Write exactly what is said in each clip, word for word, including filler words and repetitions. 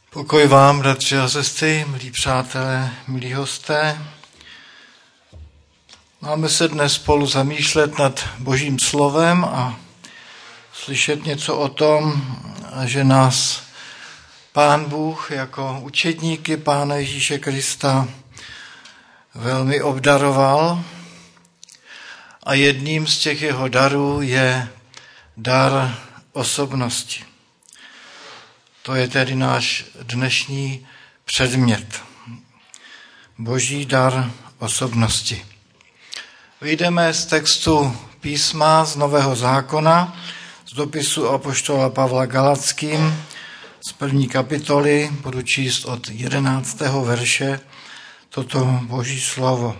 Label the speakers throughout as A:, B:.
A: Pokoj vám, bratři a sestry, milí přátelé, milí hosté. Máme se dnes spolu zamýšlet nad Božím slovem a slyšet něco o tom, že nás Pán Bůh jako učedníky Pána Ježíše Krista velmi obdaroval a jedním z těch jeho darů je dar osobnosti. To je tedy náš dnešní předmět. Boží dar osobnosti. Vyjdeme z textu písma z Nového zákona, z dopisu apoštola Pavla Galackým, z první kapitoly, budu číst od jedenáctého verše toto Boží slovo.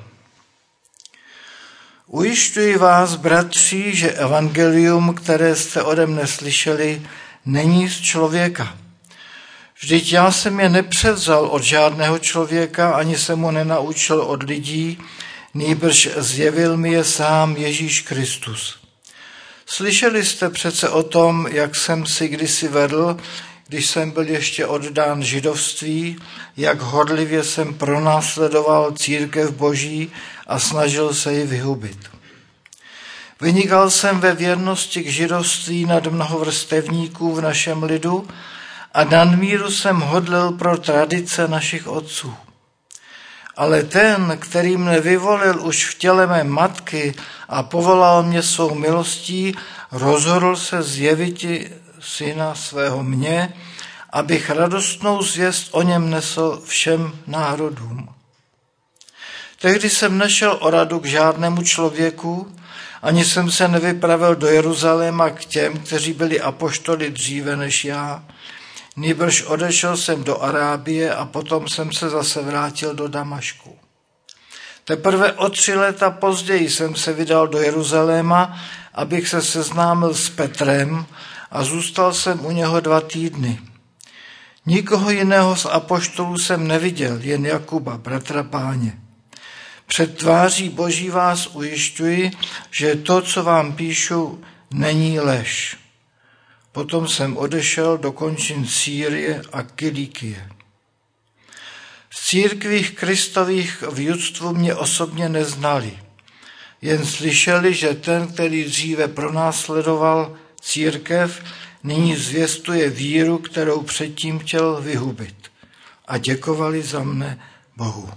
A: Ujišťuji vás, bratři, že evangelium, které jste ode mne slyšeli, není z člověka. Vždyť já jsem je nepřevzal od žádného člověka, ani jsem mu nenaučil od lidí, nýbrž zjevil mi je sám Ježíš Kristus. Slyšeli jste přece o tom, jak jsem si kdysi vedl, když jsem byl ještě oddán židovství, jak horlivě jsem pronásledoval církev Boží a snažil se ji vyhubit. Vynikal jsem ve věrnosti k židovství nad mnoho vrstevníků v našem lidu a nadmíru jsem hodlil pro tradice našich otců. Ale ten, který mne vyvolil už v těle mé matky a povolal mě svou milostí, rozhodl se zjeviti syna svého mně, abych radostnou zvěst o něm nesl všem národům. Tehdy jsem nešel o radu k žádnému člověku, ani jsem se nevypravil do Jeruzaléma k těm, kteří byli apoštoly dříve než já, nýbrž odešel jsem do Arábie a potom jsem se zase vrátil do Damašku. Teprve o tři léta později jsem se vydal do Jeruzaléma, abych se seznámil s Petrem a zůstal jsem u něho dva týdny. Nikoho jiného z apoštolů jsem neviděl, jen Jakuba, bratra Páně. Před tváří Boží vás ujišťuji, že to, co vám píšu, není lež. Potom jsem odešel do končin Sýrie a Kilikie. Z církvích Kristových v judstvu mě osobně neznali, jen slyšeli, že ten, který dříve pronásledoval církev, nyní zvěstuje víru, kterou předtím chtěl vyhubit. A děkovali za mne Bohu.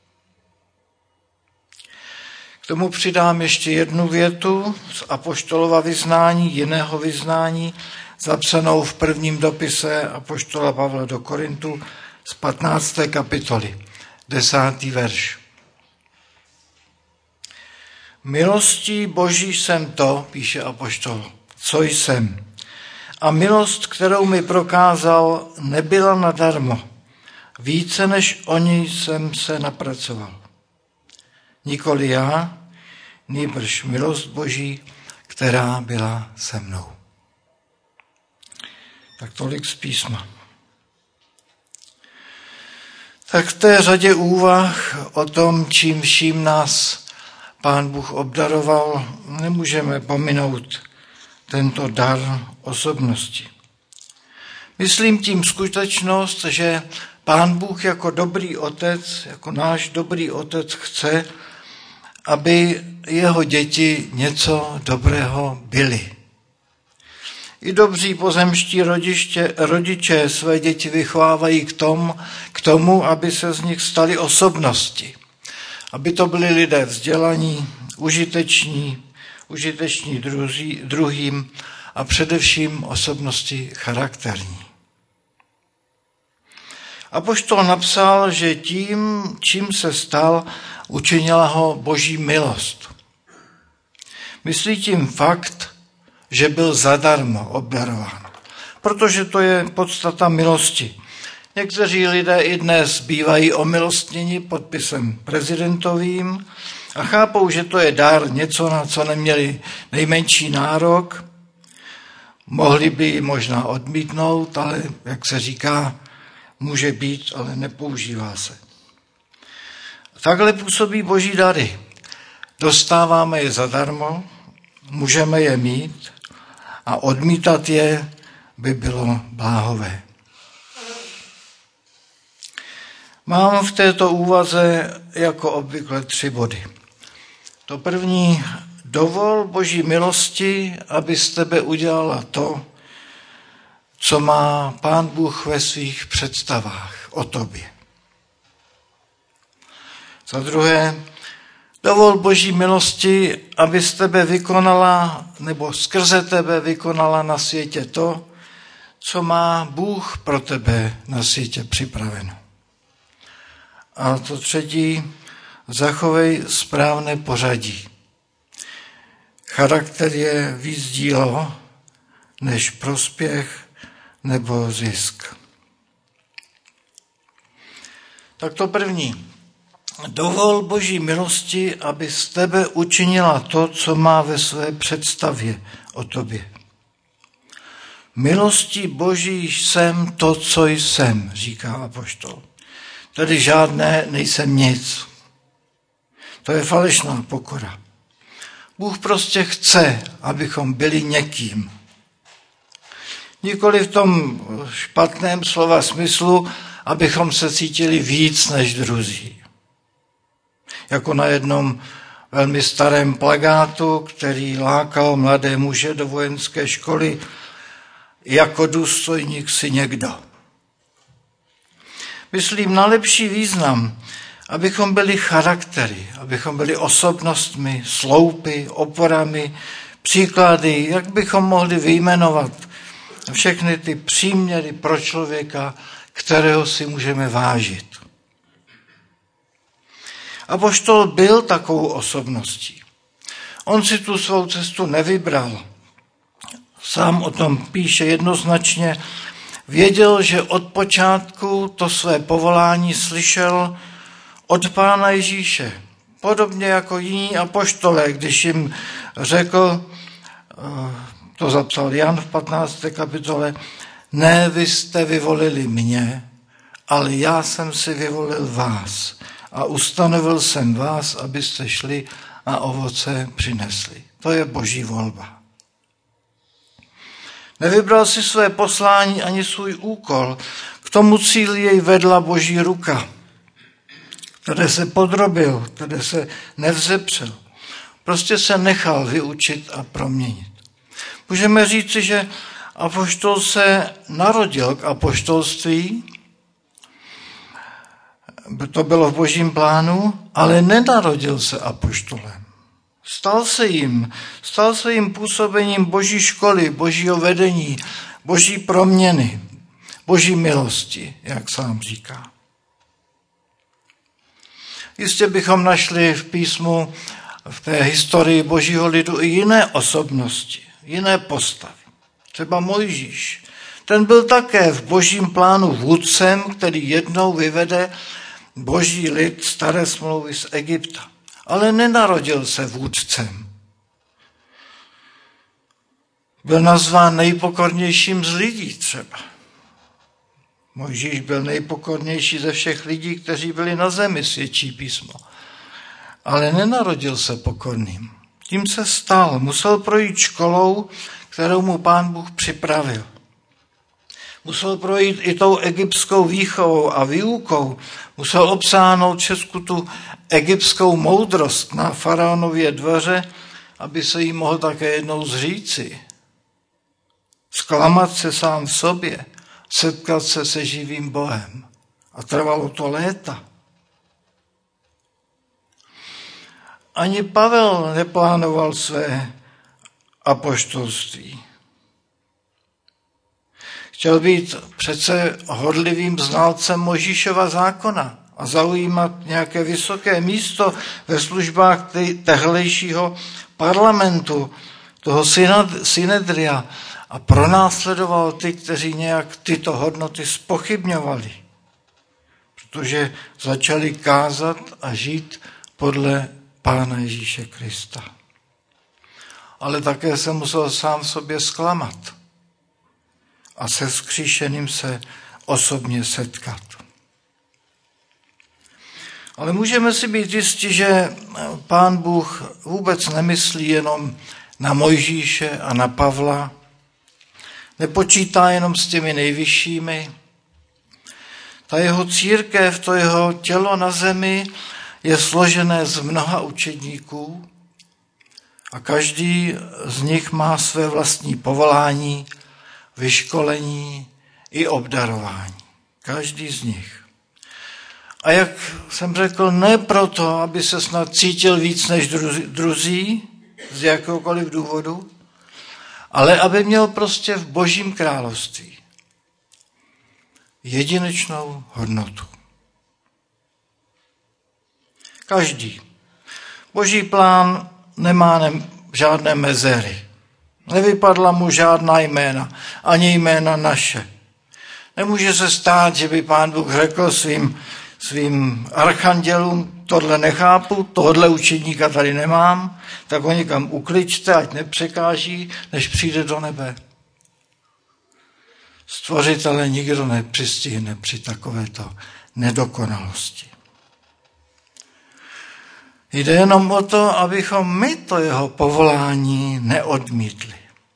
A: K tomu přidám ještě jednu větu z apoštolova vyznání, jiného vyznání, zapsanou v prvním dopise apoštola Pavla do Korintu z patnácté kapitoly, desátý verš. Milostí Boží jsem to, píše apoštol, co jsem. A milost, kterou mi prokázal, nebyla nadarmo. Více než o ní jsem se napracoval. Nikoli já, nýbrž milost Boží, která byla se mnou. Tak tolik z písma. Tak v té řadě úvah o tom, čím vším nás Pán Bůh obdaroval, nemůžeme pominout tento dar osobnosti. Myslím tím skutečnost, že Pán Bůh jako dobrý otec, jako náš dobrý otec chce, aby jeho děti něco dobrého byly. I dobří pozemští rodiště, rodiče své děti vychovávají k tomu, k tomu, aby se z nich staly osobnosti. Aby to byli lidé vzdělaní, užiteční, užiteční druzí, druhým a především osobnosti charakterní. Apoštol napsal, že tím, čím se stal, učinila ho Boží milost. Myslí tím fakt, že byl zadarmo obdarován, protože to je podstata milosti. Někteří lidé i dnes bývají omilostněni podpisem prezidentovým a chápou, že to je dar, něco, na co neměli nejmenší nárok. Mohli by ji možná odmítnout, ale jak se říká, může být, ale nepoužívá se. Takhle působí Boží dary. Dostáváme je zadarmo, můžeme je mít a odmítat je by bylo bláhové. Mám v této úvaze jako obvykle tři body. To první, dovol Boží milosti, aby z tebe udělala to, co má Pán Bůh ve svých představách o tobě. Za druhé, dovol Boží milosti, aby z tebe vykonala, nebo skrze tebe vykonala na světě to, co má Bůh pro tebe na světě připraveno. A to třetí, zachovej správné pořadí. Charakter je víc dílo, než prospěch nebo zisk. Tak to první. Dovol Boží milosti, aby z tebe učinila to, co má ve své představě o tobě. Milostí Boží jsem to, co jsem, říká apoštol. Tedy žádné nejsem nic. To je falešná pokora. Bůh prostě chce, abychom byli někým. Nikoli v tom špatném slova smyslu, abychom se cítili víc než druzí. Jako na jednom velmi starém plakátu, který lákal mladé muže do vojenské školy, jako důstojník si někdo. Myslím na lepší význam, abychom byli charaktery, abychom byli osobnostmi, sloupy, oporami, příklady, jak bychom mohli vyjmenovat všechny ty příměry pro člověka, kterého si můžeme vážit. Apoštol byl takovou osobností. On si tu svou cestu nevybral. Sám o tom píše jednoznačně. Věděl, že od počátku to své povolání slyšel od Pána Ježíše. Podobně jako jiní apoštolé, když jim řekl, to zapsal Jan v patnácté kapitole, ne, vy jste vyvolili mě, ale já jsem si vyvolil vás a ustanovil jsem vás, abyste šli a ovoce přinesli. To je Boží volba. Nevybral si své poslání ani svůj úkol. K tomu cíli jej vedla Boží ruka, které se podrobil, které se nevzepřel. Prostě se nechal vyučit a proměnit. Můžeme říci, že apoštol se narodil k apoštolství, to bylo v Božím plánu, ale nenarodil se apoštolem. Stal se jim, stal se jim působením Boží školy, Božího vedení, Boží proměny, Boží milosti, jak sám říká. Jistě bychom našli v písmu, v té historii Božího lidu i jiné osobnosti, jiné postavy. Třeba Mojžíš. Ten byl také v Božím plánu vůdcem, který jednou vyvede Boží lid staré smlouvy z Egypta. Ale nenarodil se vůdcem. Byl nazván nejpokornějším z lidí třeba. Mojžíš byl nejpokornější ze všech lidí, kteří byli na zemi, svědčí písmo. Ale nenarodil se pokorným. Tím se stal. Musel projít školou, kterou mu Pán Bůh připravil. Musel projít i tou egyptskou výchovou a výukou. Musel obsáhnout všechnu tu egyptskou moudrost na faraonově dveře, aby se jí mohl také jednou zříci. Zklamat se sám v sobě, setkat se se živým Bohem. A trvalo to léta. Ani Pavel neplánoval své apoštolství. Chtěl být přece horlivým znalcem Mojžíšova zákona a zaujímat nějaké vysoké místo ve službách tehlejšího parlamentu, toho synedria, a pronásledoval ty, kteří nějak tyto hodnoty zpochybňovali, protože začali kázat a žít podle Pána Ježíše Krista. Ale také se musel sám sobě zklamat a se vzkříšeným se osobně setkat. Ale můžeme si být jistí, že Pán Bůh vůbec nemyslí jenom na Mojžíše a na Pavla, nepočítá jenom s těmi nejvyššími. Ta jeho církev, to jeho tělo na zemi je složené z mnoha učedníků a každý z nich má své vlastní povolání, vyškolení i obdarování. Každý z nich. A jak jsem řekl, ne proto, aby se snad cítil víc než druzí, z jakéhokoliv důvodu, ale aby měl prostě v Božím království jedinečnou hodnotu. Každý. Boží plán nemá ne, žádné mezery. Nevypadla mu žádná jména, ani jména naše. Nemůže se stát, že by Pán Bůh řekl svým, svým archandělům, tohle nechápu, tohle učedníka tady nemám, tak ho někam ukličte, ať nepřekáží, než přijde do nebe. Stvořitele nikdo nepřistihne při takovéto nedokonalosti. Jde jenom o to, abychom my to jeho povolání neodmítli.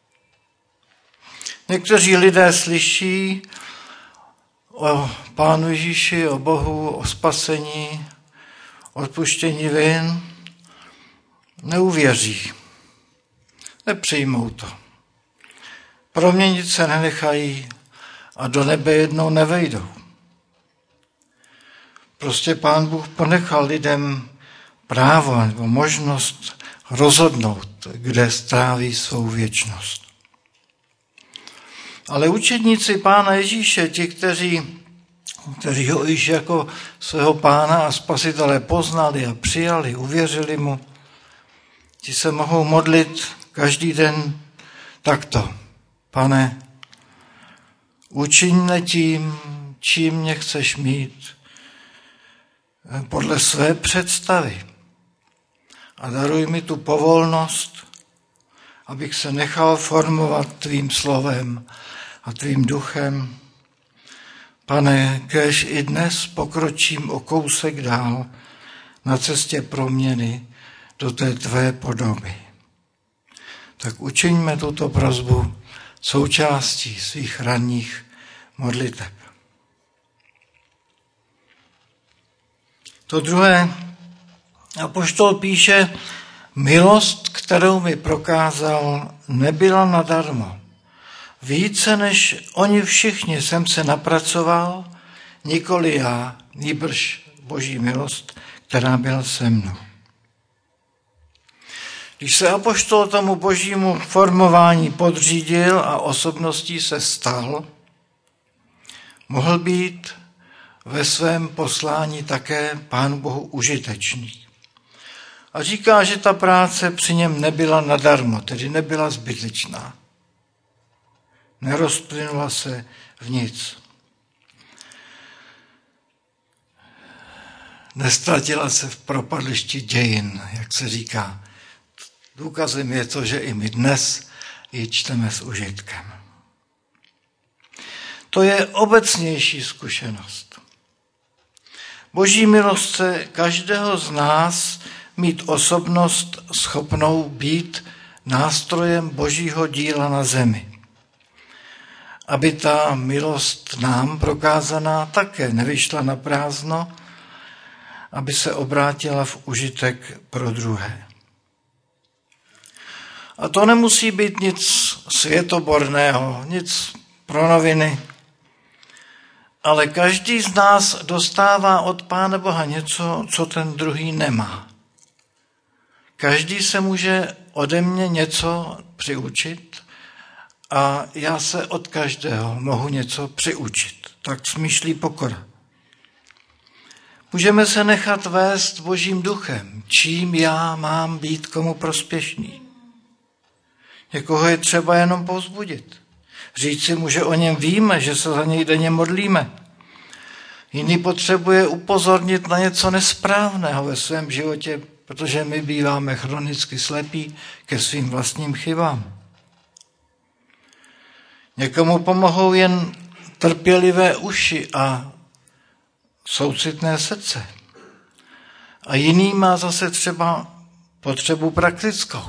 A: Někteří lidé slyší o Pánu Ježíši, o Bohu, o spasení, odpuštění vin, neuvěří, nepřijmou to. Proměnit se nenechají a do nebe jednou nevejdou. Prostě Pán Bůh ponechal lidem právo nebo možnost rozhodnout, kde stráví svou věčnost. Ale učedníci Pána Ježíše, ti, kteří, kteří ho již jako svého Pána a Spasitele poznali a přijali, uvěřili mu, ti se mohou modlit každý den takto. Pane, učiň mě tím, čím mě chceš mít, podle své představy. A daruj mi tu povolnost, abych se nechal formovat tvým slovem a tvým duchem. Pane, kéž i dnes pokročím o kousek dál na cestě proměny do té tvé podoby. Tak učiňme tuto prosbu součástí svých ranních modliteb. To druhé, apoštol píše, milost, kterou mi prokázal, nebyla nadarmo. Více než oni všichni jsem se napracoval, nikoli já, nýbrž Boží milost, která byla se mnou. Když se apoštol tomu božímu formování podřídil a osobností se stal, mohl být ve svém poslání také Pánu Bohu užitečný. A říká, že ta práce při něm nebyla nadarmo, tedy nebyla zbytečná. Nerozplynula se v nic. Nestratila se v propadlišti dějin, jak se říká. Důkazem je to, že i my dnes ji čteme s užitkem. To je obecnější zkušenost. Boží milost chce každého z nás mít osobnost schopnou být nástrojem Božího díla na zemi. Aby ta milost nám prokázaná také nevyšla na prázdno, aby se obrátila v užitek pro druhé. A to nemusí být nic světoborného, nic pro noviny, ale každý z nás dostává od Pána Boha něco, co ten druhý nemá. Každý se může ode mě něco přiučit a já se od každého mohu něco přiučit. Tak smýšlí pokora. Můžeme se nechat vést Božím duchem, čím já mám být komu prospěšný. Někoho je třeba jenom povzbudit. Říci mu, že o něm víme, že se za něj denně modlíme. Jiný potřebuje upozornit na něco nesprávného ve svém životě, protože my býváme chronicky slepí ke svým vlastním chybám. Někomu pomohou jen trpělivé uši a soucitné srdce. A jiný má zase třeba potřebu praktickou.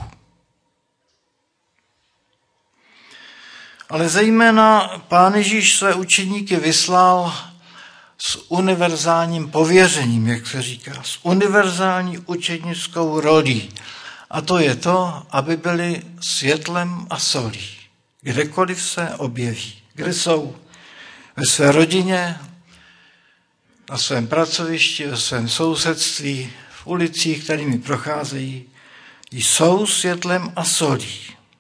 A: Ale zejména Pán Ježíš své učeníky vyslal s univerzálním pověřením, jak se říká, s univerzální učednickou rolí. A to je to, aby byli světlem a solí, kdekoliv se objeví, kde jsou, ve své rodině, na svém pracovišti, ve svém sousedství, v ulicích, kterými procházejí, jsou světlem a solí.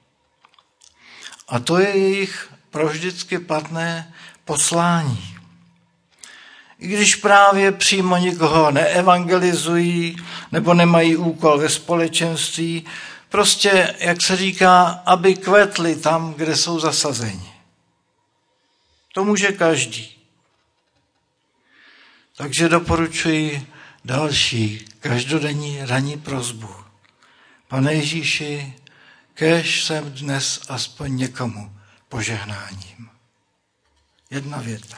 A: A to je jejich provždycky platné poslání. I když právě přímo nikoho neevangelizují nebo nemají úkol ve společenství, prostě, jak se říká, aby kvetli tam, kde jsou zasazeni. To může každý. Takže doporučuji další každodenní ranní prosbu. Pane Ježíši, kéž jsem dnes aspoň někomu požehnáním. Jedna věta.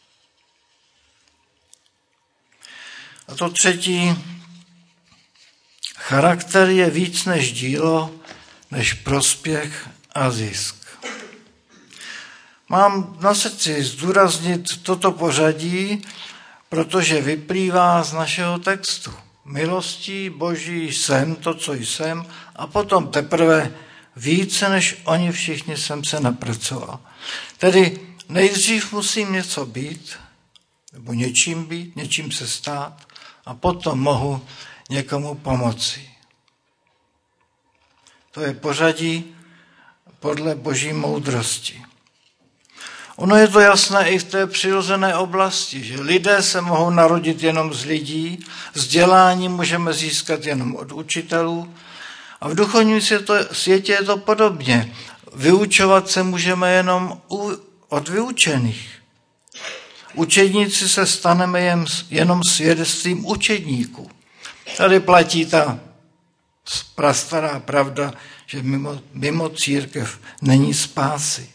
A: A to třetí, charakter je víc než dílo, než prospěch a zisk. Mám na srdci zdůraznit toto pořadí, protože vyplývá z našeho textu. Milostí Boží jsem to, co jsem, a potom teprve více než oni všichni jsem se napracoval. Tedy nejdřív musím něco být, nebo něčím být, něčím se stát, a potom mohu někomu pomoci. To je pořadí podle Boží moudrosti. Ono je to jasné i v té přirozené oblasti, že lidé se mohou narodit jenom z lidí, vzdělání můžeme získat jenom od učitelů a v duchovním světě je to podobně. Vyučovat se můžeme jenom od vyučených. Učedníci se staneme jen, jenom svědectvím učedníků. Tady platí ta prastará pravda, že mimo, mimo církev není spásy.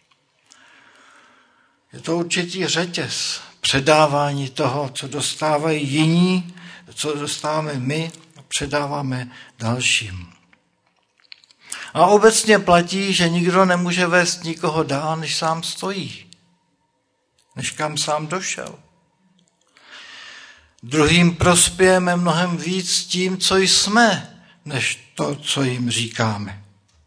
A: Je to určitý řetěz předávání toho, co dostávají jiní, co dostáváme my, předáváme dalším. A obecně platí, že nikdo nemůže vést nikoho dál, než sám stojí, než kam sám došel. Druhým prospějeme mnohem víc tím, co jsme, než to, co jim říkáme.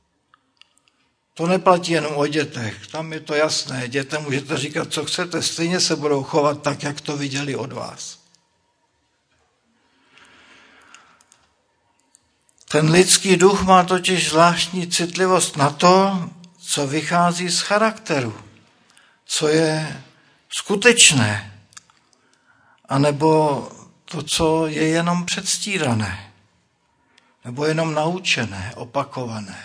A: To neplatí jenom o dětech, tam je to jasné. Dětem můžete říkat, co chcete, stejně se budou chovat tak, jak to viděli od vás. Ten lidský duch má totiž zvláštní citlivost na to, co vychází z charakteru, co je skutečné, anebo to, co je jenom předstírané, nebo jenom naučené, opakované.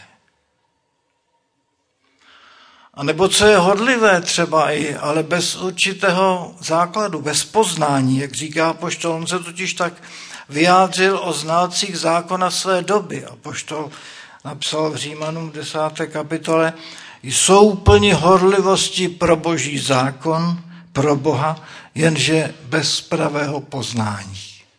A: A nebo co je hodlivé třeba i, ale bez určitého základu, bez poznání, jak říká apoštol. On se totiž tak vyjádřil o znalcích zákona své doby. Apoštol napsal v Římanům desáté kapitole, jsou plni horlivosti pro Boží zákon, pro Boha, jenže bez pravého poznání.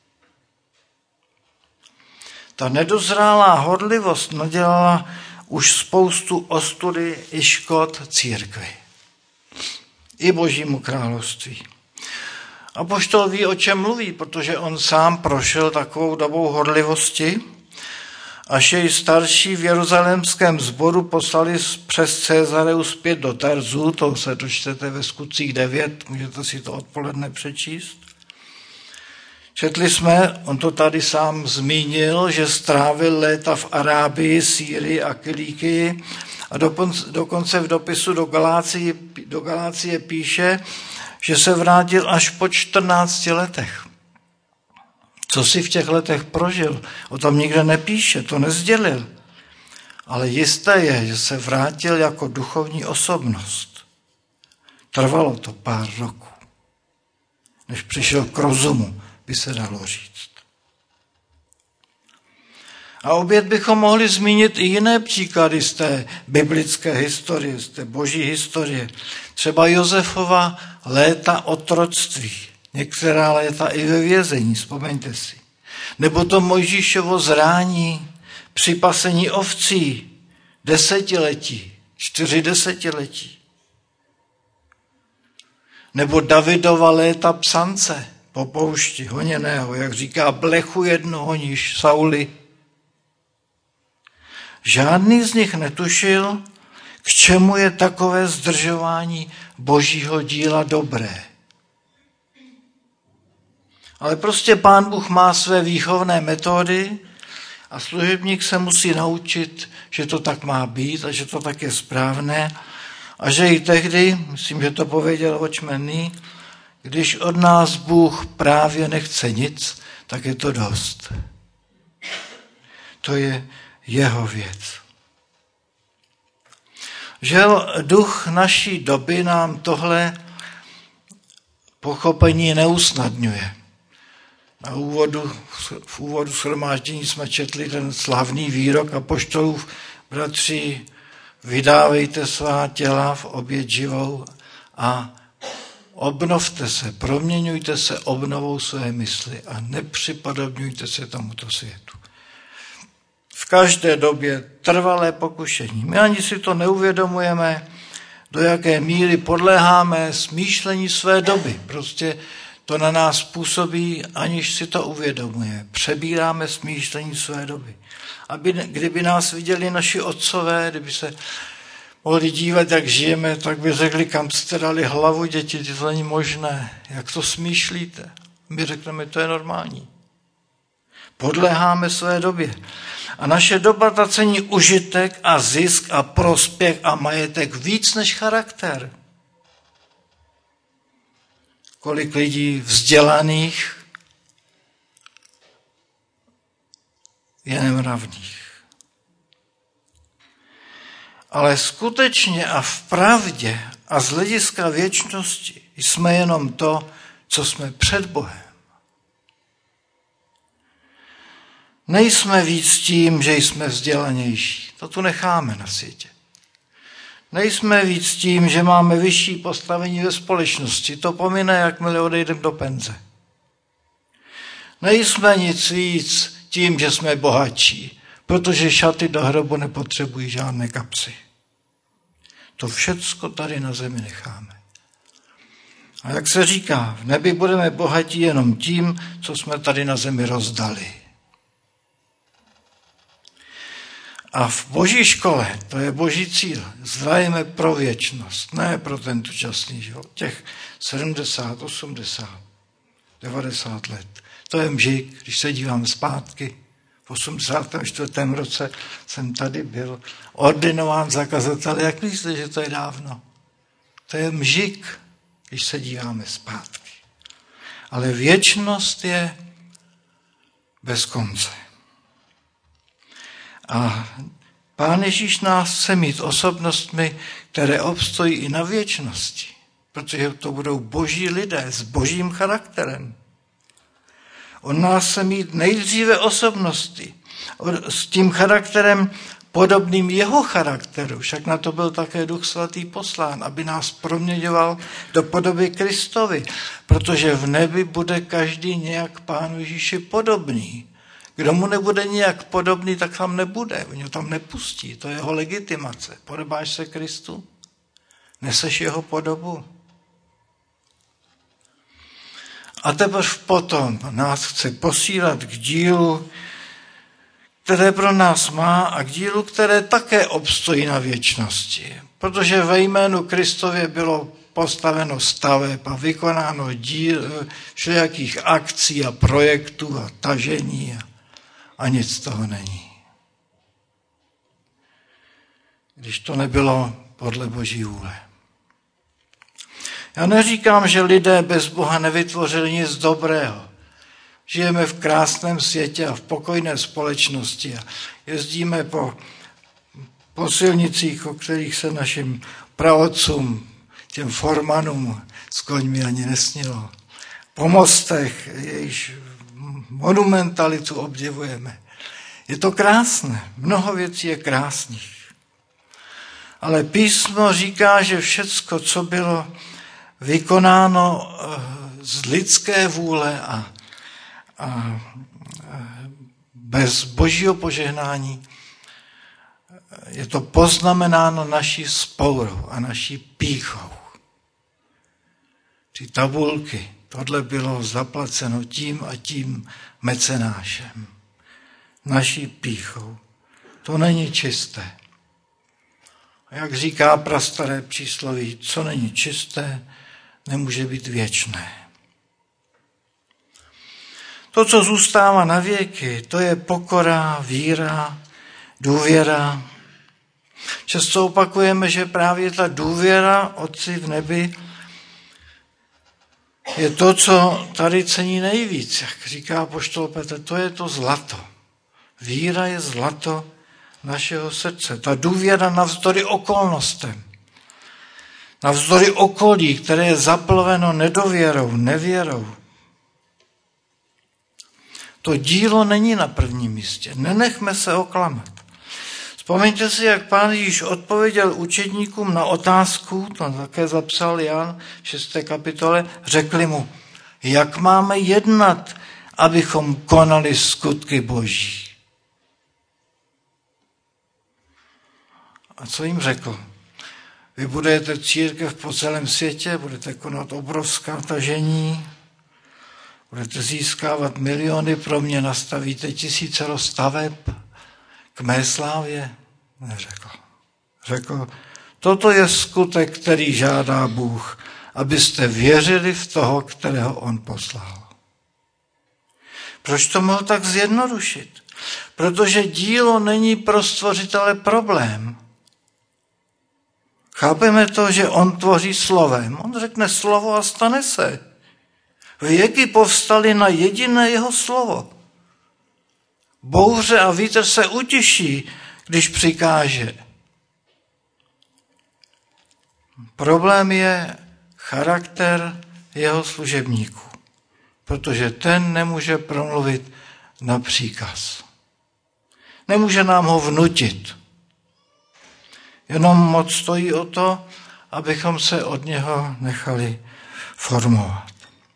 A: Ta nedozrálá horlivost nadělala už spoustu ostudy i škod církvi. I Božímu království. Apoštol ví, o čem mluví, protože on sám prošel takovou dobou horlivosti, až jej starší v jeruzalémském sboru poslali přes Cezareu zpět do Tarzu, to se dočtete ve Skutcích devět, můžete si to odpoledne přečíst. Četli jsme, on to tady sám zmínil, že strávil léta v Arábii, Sýrii a Kilíkii a dokonce v dopisu do Galácie, do Galácie píše, že se vrátil až po čtrnácti letech. Co si v těch letech prožil, o tom nikde nepíše, to nezdělil. Ale jisté je, že se vrátil jako duchovní osobnost. Trvalo to pár roků, než přišel k rozumu, by se dalo říct. A opět bychom mohli zmínit i jiné příklady z té biblické historie, z té boží historie. Třeba Josefova léta otroctví, některá léta i ve vězení, vzpomeňte si. Nebo to Mojžíšovo zrání při pasení ovcí, desetiletí, čtyři desetiletí. nebo Davidova léta psance po poušti honěného, jak říká, blechu jedno honíš, Sauli. Žádný z nich netušil, k čemu je takové zdržování božího díla dobré. Ale prostě Pán Bůh má své výchovné metody a služebník se musí naučit, že to tak má být a že to tak je správné a že i tehdy, myslím, že to pověděl Watchman, když od nás Bůh právě nechce nic, tak je to dost. To je jeho věc. Žel duch naší doby nám tohle pochopení neusnadňuje. Na úvodu, v úvodu shromáždění jsme četli ten slavný výrok apoštolů: bratři, vydávejte svá těla v oběť živou a obnovte se, proměňujte se obnovou své mysli a nepřipodobňujte se tomuto světu. V každé době trvalé pokušení. My ani si to neuvědomujeme, do jaké míry podléháme smýšlení své doby. Prostě to na nás působí, aniž si to uvědomuje. Přebíráme smýšlení své doby. Aby, kdyby nás viděli naši otcové, kdyby se mohli dívat, jak žijeme, tak by řekli, kam jste dali hlavu, děti, to není možné. Jak to smýšlíte? My řekneme, to je normální. Podléháme své době. A naše doba ta cení užitek a zisk a prospěch a majetek víc než charakter. Kolik lidí vzdělaných je nemravných. Ale skutečně a v pravdě a z hlediska věčnosti jsme jenom to, co jsme před Bohem. Nejsme víc tím, že jsme vzdělanější. To tu necháme na světě. Nejsme víc tím, že máme vyšší postavení ve společnosti. To pomine, jakmile odejdeme do penze. Nejsme nic víc tím, že jsme bohatší, protože šaty do hrobu nepotřebují žádné kapsy. To všecko tady na zemi necháme. A jak se říká, v nebi budeme bohatí jenom tím, co jsme tady na zemi rozdali. A v boží škole, to je boží cíl, zrajeme pro věčnost, ne pro ten dočasný život. Těch sedmdesát, osmdesát, devadesát let. To je mžik, když se dívám zpátky. V osmdesátém čtvrtém roce jsem tady byl ordinován za kazatele. Jak myslíte, že to je dávno? To je mžik, když se díváme zpátky. Ale věčnost je bez konce. A Pán Ježíš nás chce mít osobnostmi, které obstojí i na věčnosti, protože to budou boží lidé s božím charakterem. On nás chce mít nejdříve osobnosti s tím charakterem podobným jeho charakteru. Však na to byl také Duch Svatý poslán, aby nás proměňoval do podoby Kristovi, protože v nebi bude každý nějak Pánu Ježíši podobný. Kdo mu nebude nějak podobný, tak tam nebude. Oni ho tam nepustí. To je jeho legitimace. Podobáš se Kristu? Neseš jeho podobu? A teprve potom nás chce posílat k dílu, které pro nás má a k dílu, které také obstojí na věčnosti. Protože ve jménu Kristově bylo postaveno staveb a vykonáno díl všelijakých akcí a projektů a tažení a A nic z toho není. Když to nebylo podle boží vůle. Já neříkám, že lidé bez Boha nevytvořili nic dobrého. Žijeme v krásném světě a v pokojné společnosti a jezdíme po, po silnicích, o kterých se našim praotcům, těm formanům s koňmi ani nesnilo. Po mostech, jejichž monumentalitu obdivujeme. Je to krásné, mnoho věcí je krásných. Ale písmo říká, že všecko, co bylo vykonáno z lidské vůle a, a bez božího požehnání, je to poznamenáno naší vzpourou a naší pýchou. ty tabulky, tohle bylo zaplaceno tím a tím mecenášem, naší pýchou. To není čisté. A jak říká prastaré přísloví, co není čisté, nemůže být věčné. To, co zůstává na věky, to je pokora, víra, důvěra. Často opakujeme, že právě ta důvěra Otci v nebi je to, co tady cení nejvíc. Jak říká apoštol Petr, to je to zlato. Víra je zlato našeho srdce. Ta důvěra navzdory okolnostem. Navzdory okolí, které je zaplaveno nedověrou, nevěrou. To dílo není na prvním místě. Nenechme se oklamat. Vzpomeňte si, jak Pán Ježíš odpověděl učedníkům na otázku, to také zapsal Jan v šesté kapitole, řekli mu, jak máme jednat, abychom konali skutky Boží. A co jim řekl? Vy budete církev po celém světě, budete konat obrovská tažení, budete získávat miliony, pro mě nastavíte tisíce staveb k mé slávě? Neřekl. Řekl, toto je skutek, který žádá Bůh, abyste věřili v toho, kterého on poslal. Proč to mohl tak zjednodušit? Protože dílo není pro stvořitele problém. Chápeme to, že on tvoří slovem. On řekne slovo a stane se. Věky povstaly na jediné jeho slovo. Bouře a vítr se utiší, když přikáže. Problém je charakter jeho služebníků, protože ten nemůže promluvit na příkaz. Nemůže nám ho vnutit. Jenom moc stojí o to, abychom se od něho nechali formovat.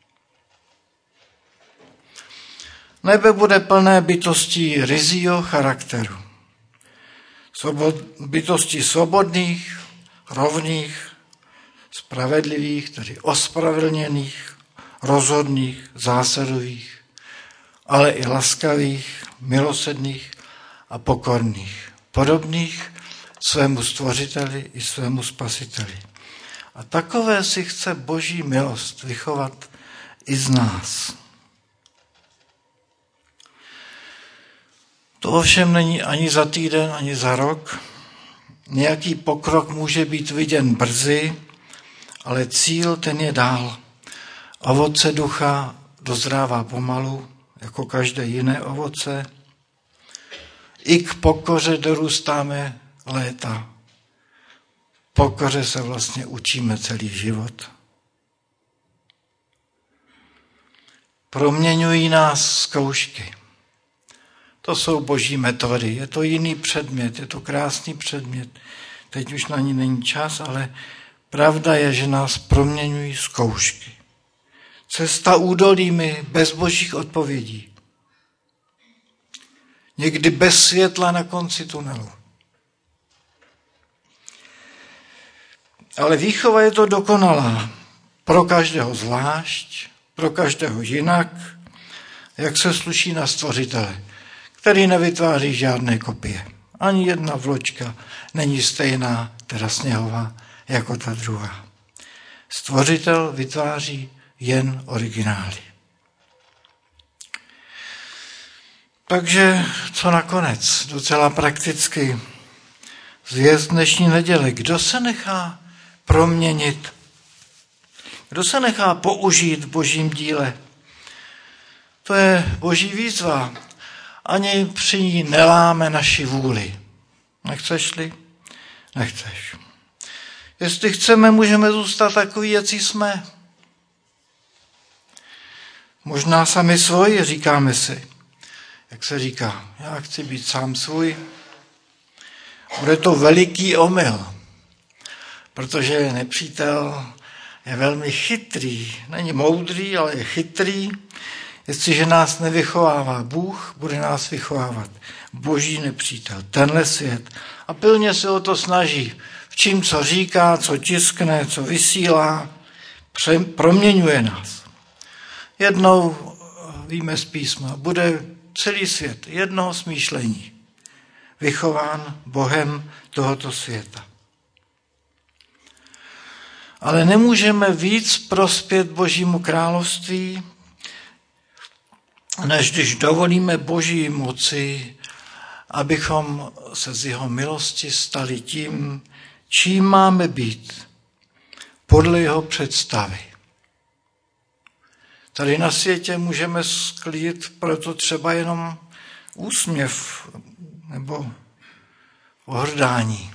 A: Nebe bude plné bytostí ryzího charakteru. Svobod, bytostí svobodných, rovných, spravedlivých, tedy ospravedlněných, rozhodných, zásadových, ale i laskavých, milosrdných a pokorných, podobných svému stvořiteli i svému spasiteli. A takové si chce Boží milost vychovat i z nás. To ovšem není ani za týden, ani za rok. Nějaký pokrok může být viděn brzy, ale cíl ten je dál. Ovoce ducha dozrává pomalu, jako každé jiné ovoce. I k pokoře dorůstáme léta. Pokoře se vlastně učíme celý život. Proměňují nás zkoušky. To jsou Boží metody. Je to jiný předmět, je to krásný předmět. Teď už na ní není čas, ale pravda je, že nás proměňují zkoušky. Cesta údolími bez Božích odpovědí. Někdy bez světla na konci tunelu. Ale výchova je to dokonalá. Pro každého zvlášť, pro každého jinak, jak se sluší na stvořitele, který nevytváří žádné kopie. Ani jedna vločka není stejná, teda sněhová, jako ta druhá. Stvořitel vytváří jen originály. Takže co nakonec? Docela prakticky zvěst dnešní neděle. Kdo se nechá proměnit? Kdo se nechá použít v Božím díle? To je Boží výzva. Ani při ní neláme naši vůli. Nechceš-li? Nechceš. Jestli chceme, můžeme zůstat takový, jací jsme. Možná sami svoji, říkáme si. Jak se říká, já chci být sám svůj. Bude to veliký omyl, protože nepřítel je velmi chytrý. Není moudrý, ale je chytrý. Jestliže nás nevychovává Bůh, bude nás vychovávat Boží nepřítel, tenhle svět. A pilně se o to snaží. V čím, co říká, co tiskne, co vysílá, proměňuje nás. Jednou, víme z písma, bude celý svět jednoho smýšlení, vychován Bohem tohoto světa. Ale nemůžeme víc prospět Božímu království, než když dovolíme Boží moci, abychom se z jeho milosti stali tím, čím máme být, podle jeho představy. Tady na světě můžeme sklít proto třeba jenom úsměv nebo pohrdání.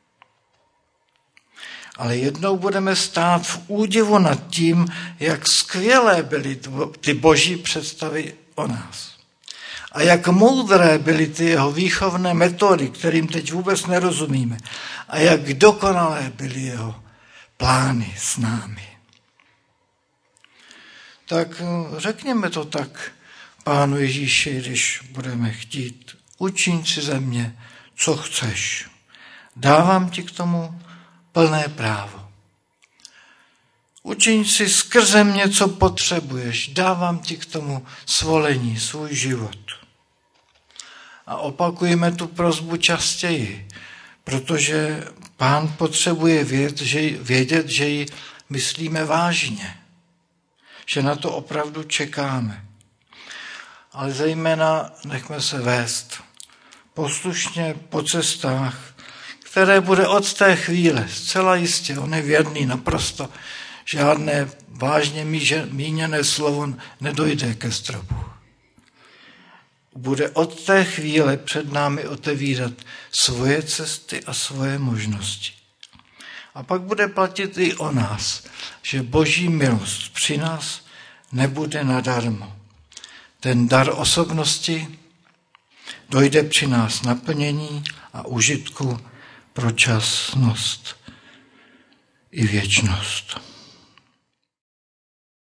A: Ale jednou budeme stát v údivu nad tím, jak skvělé byly ty Boží představy o nás. A jak moudré byly ty jeho výchovné metody, kterým teď vůbec nerozumíme. A jak dokonalé byly jeho plány s námi. Tak řekněme to tak Pánu Ježíši, když budeme chtít. Učiň si ze mě, co chceš. Dávám ti k tomu plné právo. Učiň si skrze mě, co potřebuješ. Dávám ti k tomu svolení, svůj život. A opakujeme tu prosbu častěji, protože Pán potřebuje vědět, že, vědět, že ji myslíme vážně. Že na to opravdu čekáme. Ale zejména nechme se vést poslušně po cestách, které bude od té chvíle zcela jistě, on je věrný naprosto, žádné vážně míněné slovo nedojde ke stropu. Bude od té chvíle před námi otevírat svoje cesty a svoje možnosti. A pak bude platit i o nás, že Boží milost při nás nebude nadarmo. Ten dar osobnosti dojde při nás naplnění a užitku pro časnost i věčnost.